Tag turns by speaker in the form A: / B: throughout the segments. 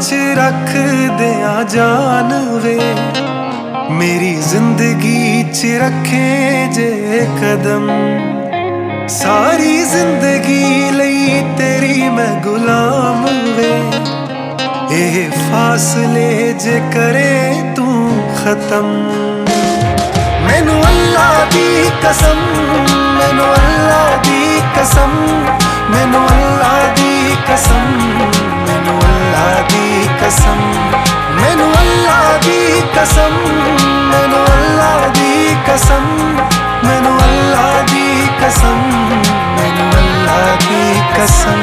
A: रख दिया जान वे, मेरी जिंदगी च रखे जे कदम। सारी जिंदगी लई तेरी मैं गुलाम वे, ये फासले जे करे तू खत्म। मैनू अल्लाह दी कसम, मैनू अल्लाह दी कसम, मैनू अल्लाह दी कसम, मैनू अल्लाह दी कसम, मैनू अल्लाह दी कसम, मैनू अल्लाह दी कसम, मैनू अल्लाह दी कसम, मैनू अल्लाह दी कसम।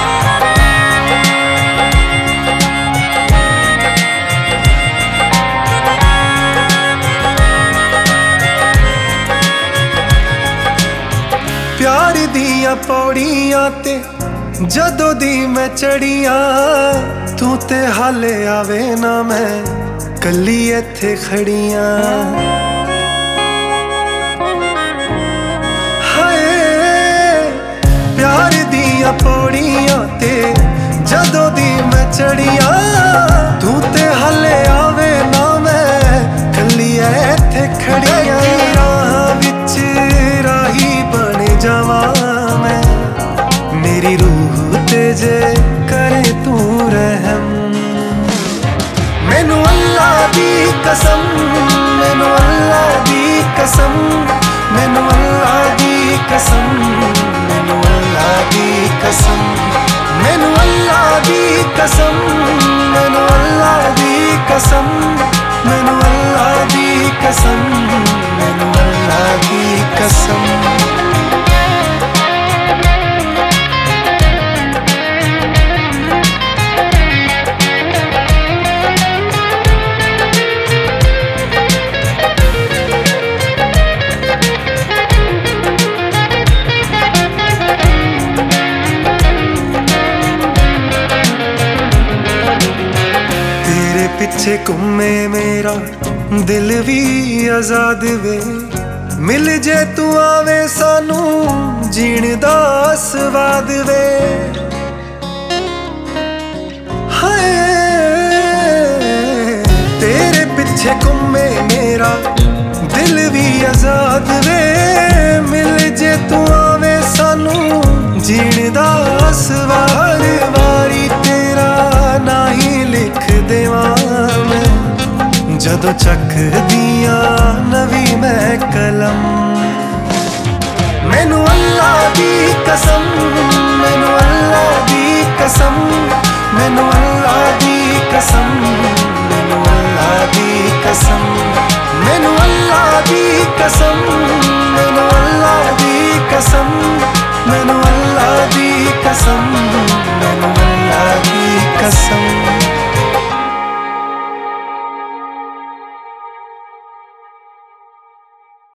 A: प्यार दियां पौड़ियां ते जदों दी मैं चढ़ियां, तू ते हाले आवे ना मैं कल्ली इत्थे खड़ियां। हाय प्यार दियां पौड़ियां ते जदों दी मैं चढ़ियां, तू ते हाले आवे ना मैं कल्ली इत्थे खड़ियां। राह विच राही बन जावां मैं, मेरी रूह ते जे करे तू रहम। मैनू अल्लाह दी कसम, मैनू अल्लाह दी कसम, मैनू अल्लाह दी कसम, मैनू अल्लाह दी कसम, मैनू अल्लाह दी कसम, मैनू अल्लाह दी कसम, मैनू अल्लाह दी कसम, मैनू अल्लाह दी कसम। पिछे घूमे मेरा दिल भी आजाद वे, मिल जे तू आवे सानू जीण दा स्वाद वे। हाय तेरे पिछे घूमे मेरा दिल भी आजाद वे, मिल जे तू आवे सानू जीण दा स्वाद। वारी तेरा ना ही लिख देवां जदों चक दिया नवी मैं कलम। मैनू अल्लाह दी कसम, मैनू अल्लाह दी कसम, मैनू अल्लाह दी कसम,